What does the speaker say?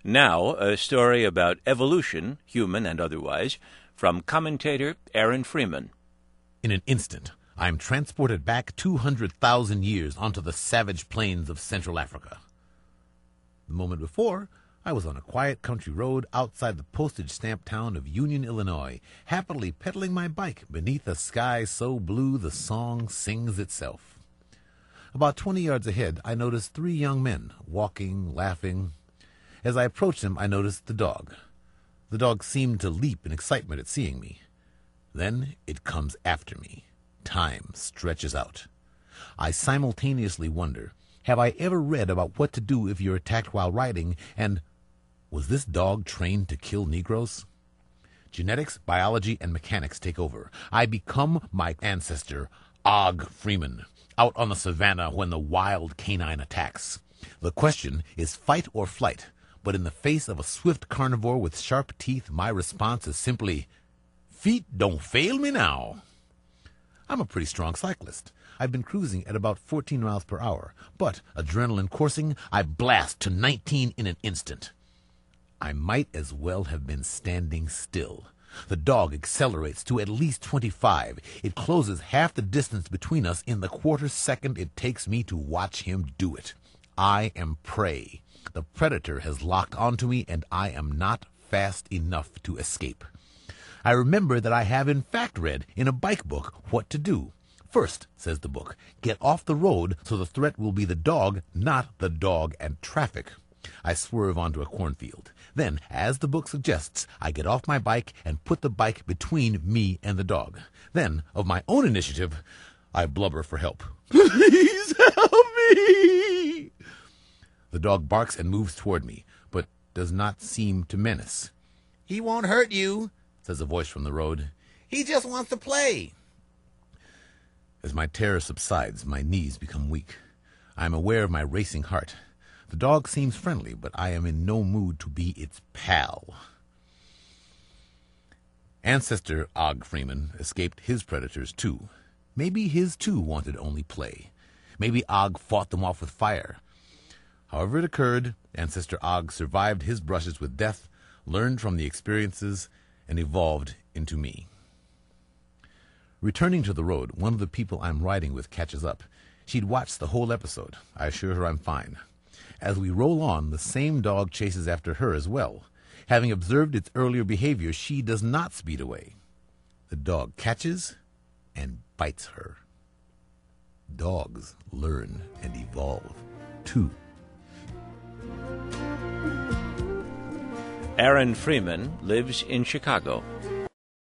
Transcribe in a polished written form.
Now, a story about evolution, human and otherwise, from commentator Aaron Freeman. In an instant, I am transported back 200,000 years onto the savage plains of Central Africa. The moment before, I was on a quiet country road outside the postage stamp town of Union, Illinois, happily pedaling my bike beneath a sky so blue the song sings itself. About 20 yards ahead, I noticed 3 young men, walking, laughing. As I approached them, I noticed the dog. The dog seemed to leap in excitement at seeing me. Then it comes after me. Time stretches out. I simultaneously wonder, have I ever read about what to do if you're attacked while riding, and was this dog trained to kill Negroes? Genetics, biology, and mechanics take over. I become my ancestor, Og Freeman, out on the savannah when the wild canine attacks. The question is fight or flight, but in the face of a swift carnivore with sharp teeth, my response is simply, feet don't fail me now. I'm a pretty strong cyclist. I've been cruising at about 14 miles per hour, but adrenaline coursing, I blast to 19 in an instant. I might as well have been standing still. The dog accelerates to at least 25. It closes half the distance between us in the quarter second it takes me to watch him do it. I am prey. The predator has locked onto me, and I am not fast enough to escape. I remember that I have in fact read in a bike book what to do. First, says the book, get off the road so the threat will be the dog, not the dog and traffic. I swerve onto a cornfield. Then, as the book suggests, I get off my bike and put the bike between me and the dog. Then, of my own initiative, I blubber for help. Please help me! The dog barks and moves toward me, but does not seem to menace. He won't hurt you, says a voice from the road. He just wants to play. As my terror subsides, my knees become weak. I am aware of my racing heart. The dog seems friendly, but I am in no mood to be its pal. Ancestor Og Freeman escaped his predators too. Maybe his too wanted only play. Maybe Og fought them off with fire. However it occurred, Ancestor Og survived his brushes with death, learned from the experiences, and evolved into me. Returning to the road, one of the people I'm riding with catches up. She'd watched the whole episode. I assure her I'm fine. As we roll on, the same dog chases after her as well. Having observed its earlier behavior, she does not speed away. The dog catches and bites her. Dogs learn and evolve, too. Aaron Freeman lives in Chicago.